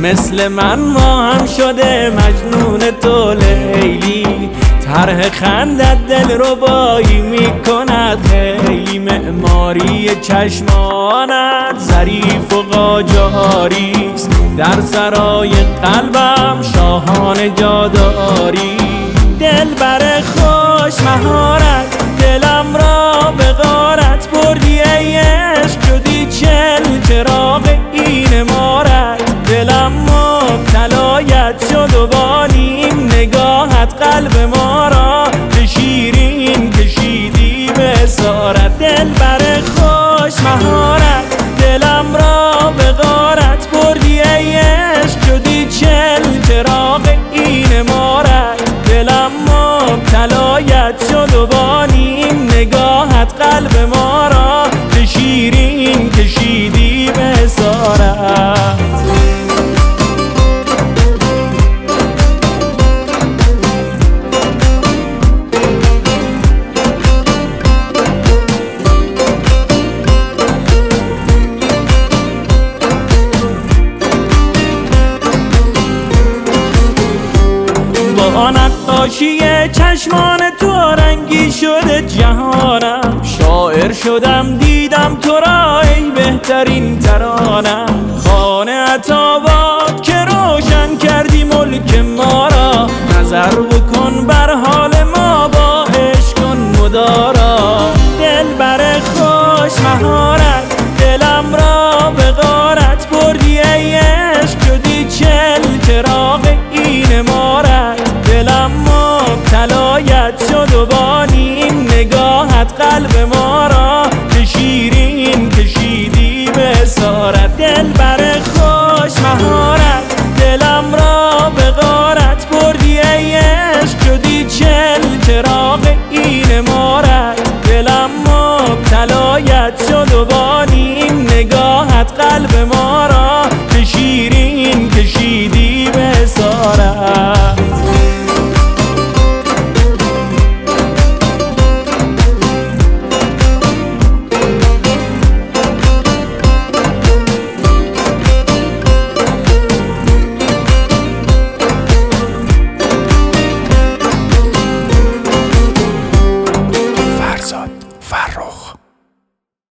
مثل من ما هم شده مجنون تو لیلی، طرح خندت دل ربایی میکند خیلی، معماری چشمانت ظریف و قاجاریست، در سرای قلبم شاهانه جاداری. دل بر خوش مهارت دلم را به غارت بردی ای عشق، شدی چل چراغ این مارت، دلم مبتلایت شد و با نیم نگاهت قلب ما را به شیرین کشیدی به اسارت. دل بر خوش مهارت دلم را به غارت بردی ای عشق، شدی چل چراغ این مارت، دلم مبتلایت شد و با نیم نگاهت قلب ما را به شیرین کشیدی به اسارت. با نقاشی چشمان تو رنگی شده جهانم، شاعر شدم دیدم تو را ای بهترین ترانم. خانه عطاباد که روشن کردی ملک ما را، نظر بکن بر حال ما با عشق کن مدارا. دل بر خوش مهارت دلم را به غارت بردی ای عشق، شدی چل چراغ این مارت، دلم مبتلایت شد و با نیم نگاهت قلب